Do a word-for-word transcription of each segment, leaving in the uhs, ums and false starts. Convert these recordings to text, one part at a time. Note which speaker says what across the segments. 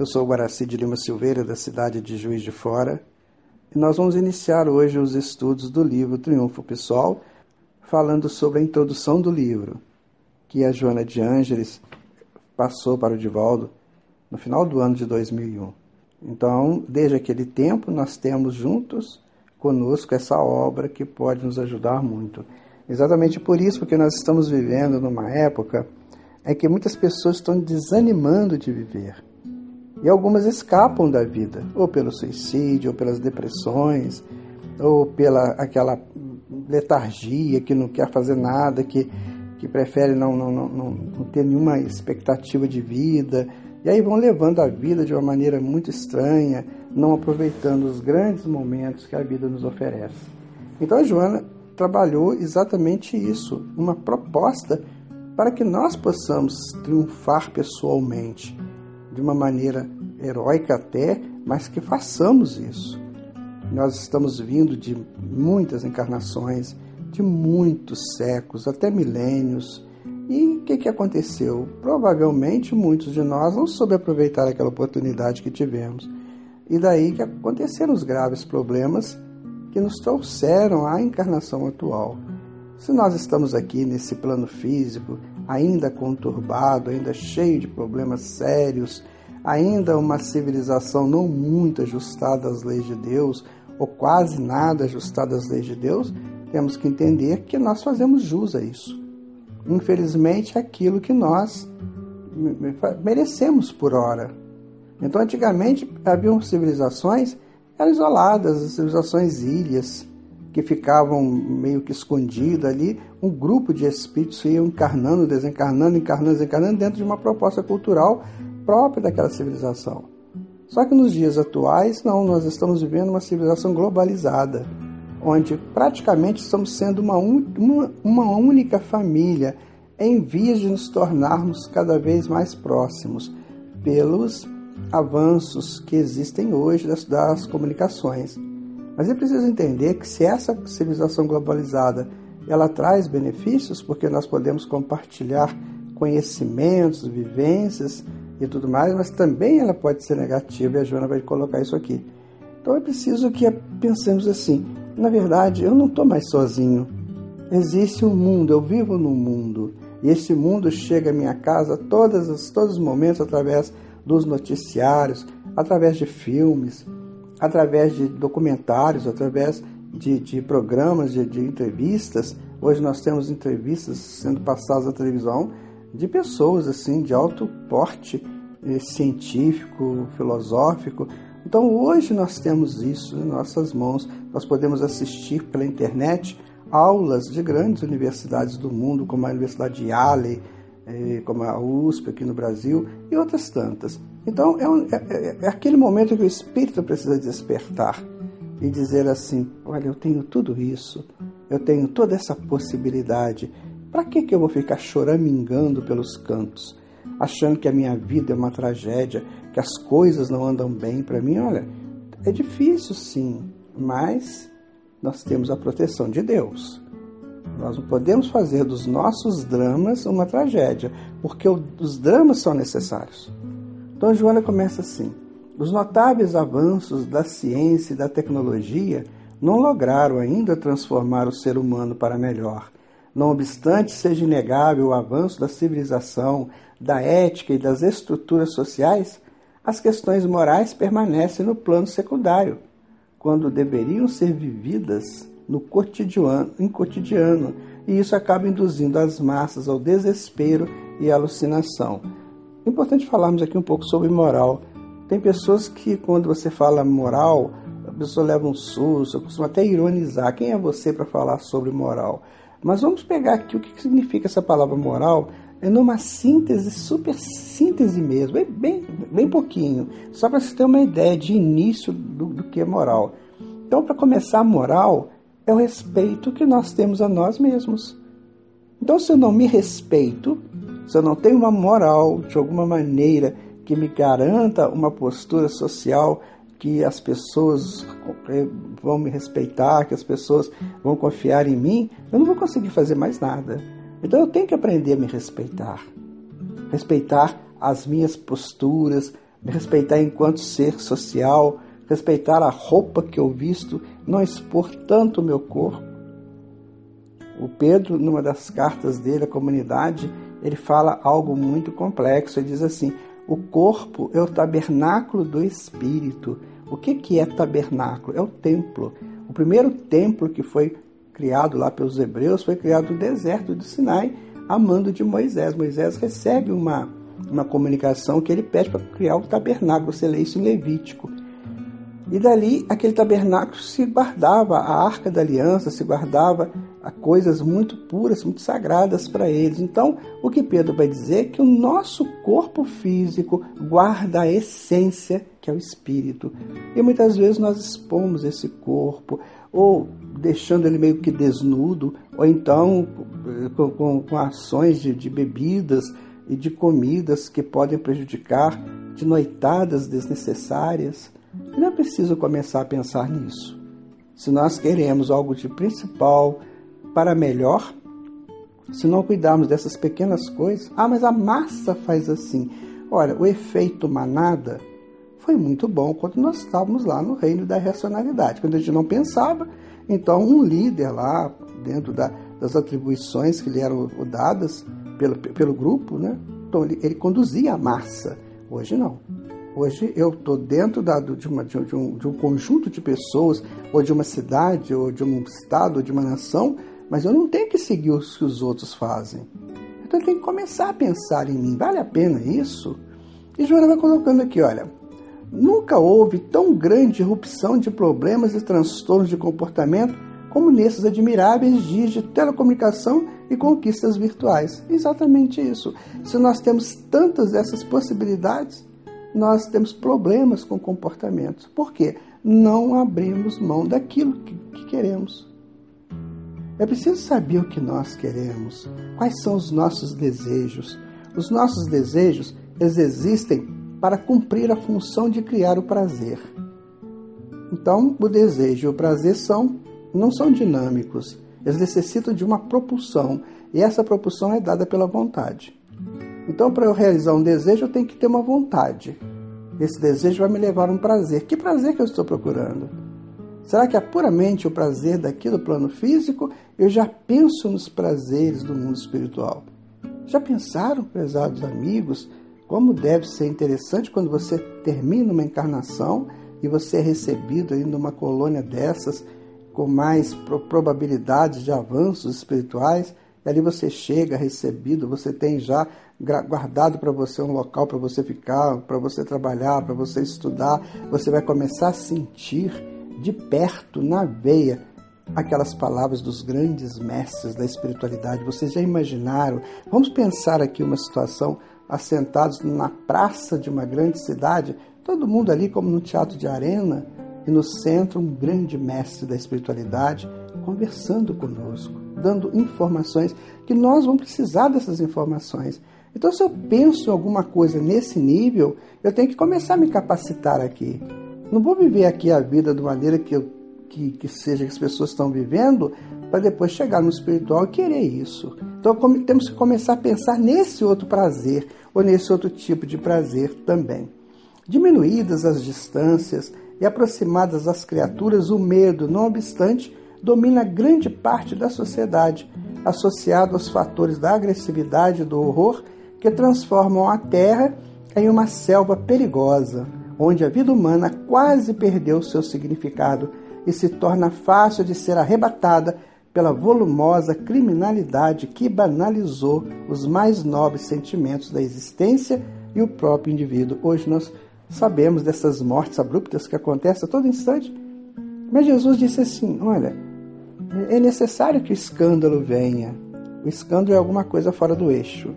Speaker 1: sou o Guaraci de Lima Silveira, da cidade de Juiz de Fora, e nós vamos iniciar hoje os estudos do livro Triunfo Pessoal, falando sobre a introdução do livro, que a Joana de Ângeles passou para o Divaldo no final do ano de dois mil e um. Então, desde aquele tempo, nós temos juntos conosco essa obra que pode nos ajudar muito. Exatamente por isso, porque nós estamos vivendo numa época em que muitas pessoas estão desanimando de viver. E algumas escapam da vida, ou pelo suicídio, ou pelas depressões, ou pela aquela letargia que não quer fazer nada, que, que prefere não, não, não, não ter nenhuma expectativa de vida. E aí vão levando a vida de uma maneira muito estranha, não aproveitando os grandes momentos que a vida nos oferece. Então a Joana trabalhou exatamente isso, uma proposta para que nós possamos triunfar pessoalmente, de uma maneira heróica até, mas que façamos isso. Nós estamos vindo de muitas encarnações, de muitos séculos, até milênios. E o que, que aconteceu? Provavelmente muitos de nós não soube aproveitar aquela oportunidade que tivemos. E daí que aconteceram os graves problemas que nos trouxeram à encarnação atual. Se nós estamos aqui nesse plano físico, ainda conturbado, ainda cheio de problemas sérios, ainda uma civilização não muito ajustada às leis de Deus, ou quase nada ajustada às leis de Deus, temos que entender que nós fazemos jus a isso. Infelizmente, é aquilo que nós merecemos por hora. Então, antigamente, haviam civilizações eram isoladas, civilizações ilhas, que ficavam meio que escondidas ali. Um grupo de espíritos iam encarnando, desencarnando, encarnando, desencarnando, dentro de uma proposta cultural própria daquela civilização. Só que nos dias atuais, não, nós estamos vivendo uma civilização globalizada, onde praticamente estamos sendo uma, un... uma, uma única família, em vias de nos tornarmos cada vez mais próximos, pelos avanços que existem hoje das, das comunicações. Mas é preciso entender que se essa civilização globalizada ela traz benefícios, porque nós podemos compartilhar conhecimentos, vivências e tudo mais, mas também ela pode ser negativa, e a Joana vai colocar isso aqui. Então é preciso que pensemos assim, na verdade, eu não estou mais sozinho. Existe um mundo, eu vivo num mundo. E esse mundo chega à minha casa todas as, todos os momentos através dos noticiários, através de filmes, através de documentários, através de, de programas, de, de entrevistas. Hoje nós temos entrevistas sendo passadas na televisão de pessoas assim, de alto porte eh, científico, filosófico. Então hoje nós temos isso em nossas mãos. Nós podemos assistir pela internet aulas de grandes universidades do mundo, como a Universidade de Yale, como a U S P aqui no Brasil, e outras tantas. Então, é, um, é, é aquele momento que o espírito precisa despertar e dizer assim, olha, eu tenho tudo isso, eu tenho toda essa possibilidade, para que, que eu vou ficar choramingando pelos cantos, achando que a minha vida é uma tragédia, que as coisas não andam bem para mim? Olha, é difícil sim, mas nós temos a proteção de Deus. Nós não podemos fazer dos nossos dramas uma tragédia, porque os dramas são necessários. Então, Joana começa assim, os notáveis avanços da ciência e da tecnologia não lograram ainda transformar o ser humano para melhor. Não obstante seja inegável o avanço da civilização, da ética e das estruturas sociais, as questões morais permanecem no plano secundário, quando deveriam ser vividas no cotidiano, em cotidiano, e isso acaba induzindo as massas ao desespero e à alucinação. É importante falarmos aqui um pouco sobre moral. Tem pessoas que, quando você fala moral, a pessoa leva um susto, costuma até ironizar. Quem é você para falar sobre moral? Mas vamos pegar aqui o que significa essa palavra moral, é numa síntese, super síntese mesmo, é bem, bem pouquinho, só para você ter uma ideia de início do, do que é moral. Então, para começar, a moral é o respeito que nós temos a nós mesmos. Então, se eu não me respeito, se eu não tenho uma moral, de alguma maneira, que me garanta uma postura social, que as pessoas vão me respeitar, que as pessoas vão confiar em mim, eu não vou conseguir fazer mais nada. Então, eu tenho que aprender a me respeitar. Respeitar as minhas posturas, me respeitar enquanto ser social, respeitar a roupa que eu visto, não expor tanto o meu corpo. O Pedro, numa das cartas dele à comunidade, ele fala algo muito complexo. Ele diz assim: o corpo é o tabernáculo do Espírito. O que que é tabernáculo? É o templo. O primeiro templo que foi criado lá pelos hebreus foi criado no deserto do Sinai, a mando de Moisés. Moisés recebe uma, uma comunicação que ele pede para criar o tabernáculo. Você lê isso em Levítico. E dali, aquele tabernáculo se guardava, a arca da aliança se guardava a coisas muito puras, muito sagradas para eles. Então, o que Pedro vai dizer é que o nosso corpo físico guarda a essência, que é o espírito. E muitas vezes nós expomos esse corpo, ou deixando ele meio que desnudo, ou então com, com, com ações de, de bebidas e de comidas que podem prejudicar, de noitadas desnecessárias. E não é preciso começar a pensar nisso. Se nós queremos algo de principal para melhor, se não cuidarmos dessas pequenas coisas, ah, mas a massa faz assim. Olha, o efeito manada foi muito bom quando nós estávamos lá no reino da racionalidade, quando a gente não pensava. Então, um líder lá, dentro da, das atribuições que lhe eram dadas pelo, pelo grupo, né? Então ele, ele conduzia a massa. Hoje não. Hoje eu estou dentro da, de, uma, de, um, de um conjunto de pessoas, ou de uma cidade, ou de um estado, ou de uma nação, mas eu não tenho que seguir o que os outros fazem. Então eu tenho que começar a pensar em mim. Vale a pena isso? E Joana vai colocando aqui, olha, nunca houve tão grande irrupção de problemas e transtornos de comportamento como nesses admiráveis dias de telecomunicação e conquistas virtuais. Exatamente isso. Se nós temos tantas dessas possibilidades, nós temos problemas com comportamentos. Por quê? Não abrimos mão daquilo que, que queremos. É preciso saber o que nós queremos. Quais são os nossos desejos? Os nossos desejos, eles existem para cumprir a função de criar o prazer. Então, o desejo e o prazer são, não são dinâmicos. Eles necessitam de uma propulsão. E essa propulsão é dada pela vontade. Então, para eu realizar um desejo, eu tenho que ter uma vontade. Esse desejo vai me levar a um prazer. Que prazer que eu estou procurando? Será que é puramente o prazer daqui do plano físico? Eu já penso nos prazeres do mundo espiritual. Já pensaram, prezados amigos, como deve ser interessante quando você termina uma encarnação e você é recebido aí numa colônia dessas, com mais probabilidades de avanços espirituais? E ali você chega recebido, você tem já guardado para você um local para você ficar, para você trabalhar, para você estudar. Você vai começar a sentir de perto, na veia, aquelas palavras dos grandes mestres da espiritualidade. Vocês já imaginaram? Vamos pensar aqui uma situação, assentados na praça de uma grande cidade, todo mundo ali como num teatro de arena, e no centro um grande mestre da espiritualidade conversando conosco, dando informações que nós vamos precisar dessas informações. Então, se eu penso em alguma coisa nesse nível, eu tenho que começar a me capacitar aqui. Não vou viver aqui a vida de maneira que, eu, que, que seja que as pessoas estão vivendo, para depois chegar no espiritual e querer isso. Então, temos que começar a pensar nesse outro prazer, ou nesse outro tipo de prazer também. Diminuídas as distâncias e aproximadas as criaturas, o medo, não obstante, domina grande parte da sociedade, associado aos fatores da agressividade e do horror que transformam a Terra em uma selva perigosa, onde a vida humana quase perdeu seu significado e se torna fácil de ser arrebatada pela volumosa criminalidade que banalizou os mais nobres sentimentos da existência e o próprio indivíduo. Hoje nós sabemos dessas mortes abruptas que acontecem a todo instante, mas Jesus disse assim, olha, é necessário que o escândalo venha. O escândalo é alguma coisa fora do eixo,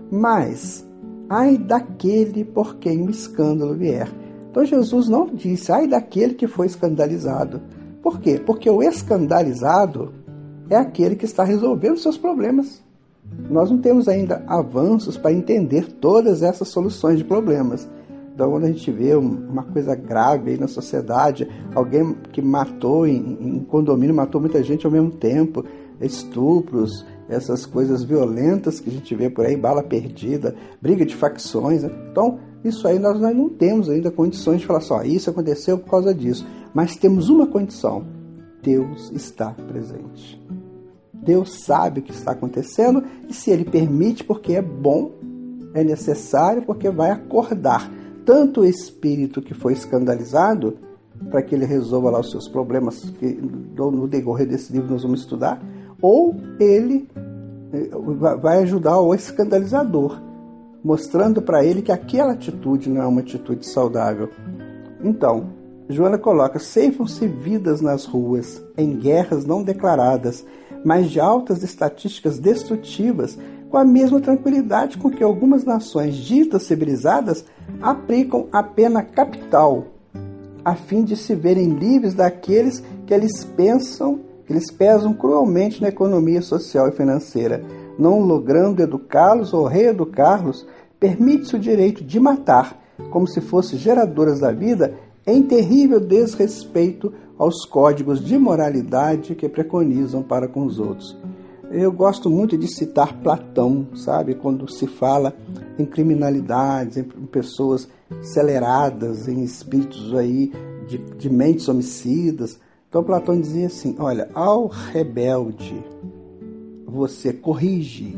Speaker 1: mas ai daquele por quem o escândalo vier. Então Jesus não disse, ai daquele que foi escandalizado. Por quê? Porque o escandalizado é aquele que está resolvendo seus problemas. Nós não temos ainda avanços para entender todas essas soluções de problemas. Então, quando a gente vê uma coisa grave aí na sociedade, alguém que matou em, em condomínio, matou muita gente ao mesmo tempo, estupros, essas coisas violentas que a gente vê por aí, bala perdida, briga de facções, né? Então, isso aí nós, nós não temos ainda condições de falar só, isso aconteceu por causa disso. Mas temos uma condição: Deus está presente. Deus sabe o que está acontecendo e se Ele permite, porque é bom, é necessário, porque vai acordar tanto o espírito que foi escandalizado, para que ele resolva lá os seus problemas, que no decorrer desse livro nós vamos estudar, ou ele vai ajudar o escandalizador, mostrando para ele que aquela atitude não é uma atitude saudável. Então, Joana coloca: ceifam-se vidas nas ruas, em guerras não declaradas, mas de altas estatísticas destrutivas, com a mesma tranquilidade com que algumas nações ditas civilizadas aplicam a pena capital, a fim de se verem livres daqueles que eles pensam, que eles pesam cruelmente na economia social e financeira. Não logrando educá-los ou reeducá-los, permite-se o direito de matar, como se fossem geradoras da vida, em terrível desrespeito aos códigos de moralidade que preconizam para com os outros. Eu gosto muito de citar Platão, sabe? Quando se fala em criminalidades, em pessoas aceleradas, em espíritos aí de, de mentes homicidas. Então Platão dizia assim: olha, ao rebelde você corrige,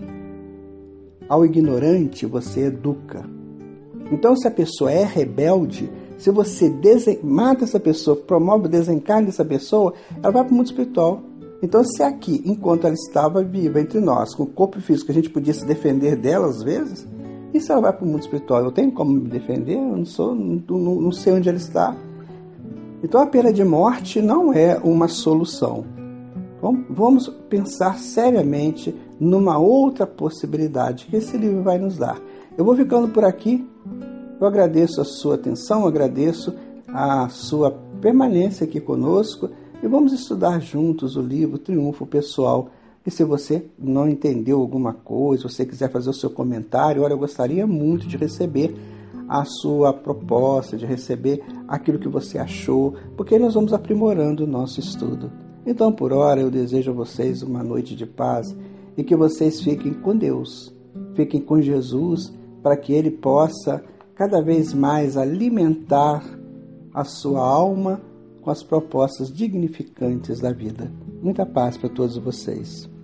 Speaker 1: ao ignorante você educa. Então, se a pessoa é rebelde, se você desen... mata essa pessoa, promove o desencarne dessa pessoa, ela vai para o mundo espiritual. Então, se aqui, enquanto ela estava viva entre nós, com o corpo físico, a gente podia se defender dela às vezes, e se ela vai para o mundo espiritual? Eu tenho como me defender? Eu não, sou, não, não, não sei onde ela está. Então, a pena de morte não é uma solução. Então, vamos pensar seriamente numa outra possibilidade que esse livro vai nos dar. Eu vou ficando por aqui. Eu agradeço a sua atenção, agradeço a sua permanência aqui conosco e vamos estudar juntos o livro Triunfo Pessoal. E se você não entendeu alguma coisa, se você quiser fazer o seu comentário, olha, eu gostaria muito de receber a sua proposta, de receber aquilo que você achou, porque nós vamos aprimorando o nosso estudo. Então, por hora, eu desejo a vocês uma noite de paz e que vocês fiquem com Deus, fiquem com Jesus, para que Ele possa cada vez mais alimentar a sua alma com as propostas dignificantes da vida. Muita paz para todos vocês.